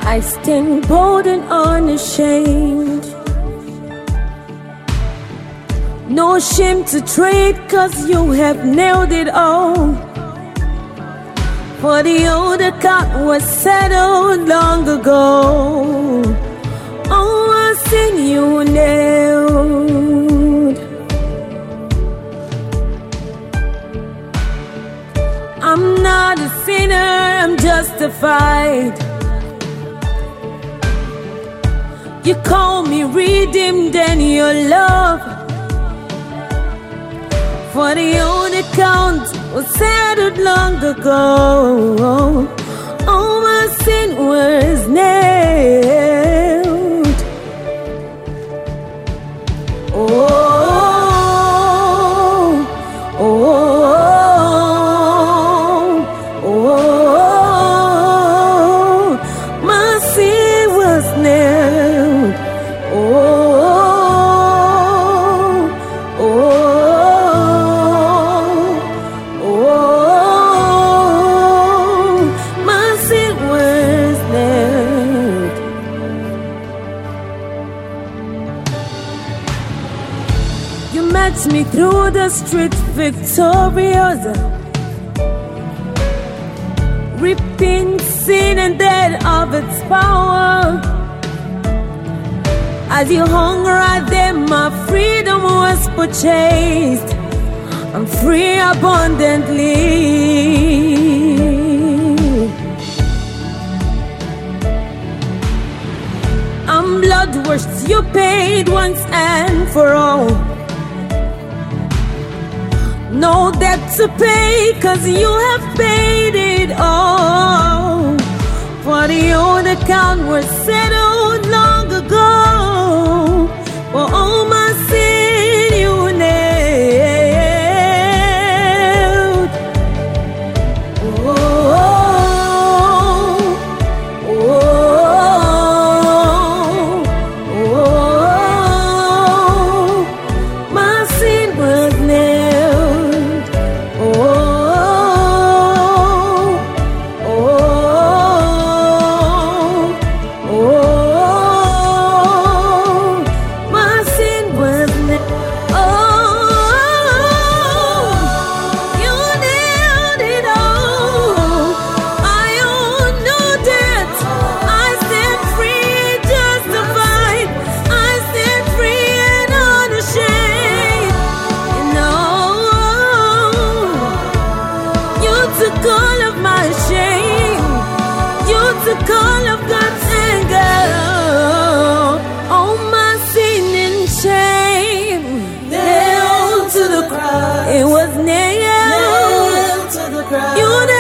I stand bold and unashamed. No shame to trade, 'cause you have nailed it all. For the old account was settled long ago. Oh, I sin you nailed. I'm not a sinner, I'm justified. You call me redeemed and your love. For the old account was settled long ago. All my sin was nailed. Oh, my sin was nailed. You met me through the street victorious, ripping sin and death of its power. As you hung right there, my freedom was purchased. I'm free abundantly. I'm blood washed, you paid once and for all. No debt to pay, 'cause you have paid it all. For the old account was settled long ago. For all my sin you nailed. My sin was nailed. All of my shame, you took all of God's anger, all my sin and shame, nailed to the cross. It was nailed to the cross. You